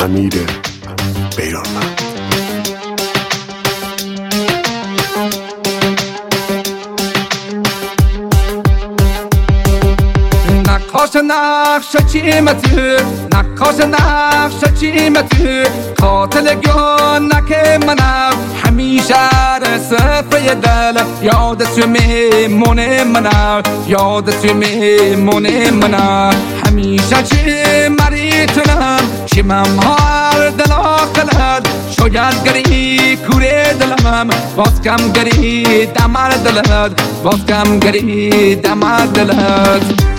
امیر بیرانوند. نقاش نقش چیمتی، نقاش نقش چیمتی، قاتل گنک منم همیشه رسفه دل، یادت میمونه منم، یادت میمونه منم. همیشه چی مریتونم چی ممهار دل آخلد، شاید گری کوره دلم باز کم گری دمر دلد، باز کم گری دمر دلد.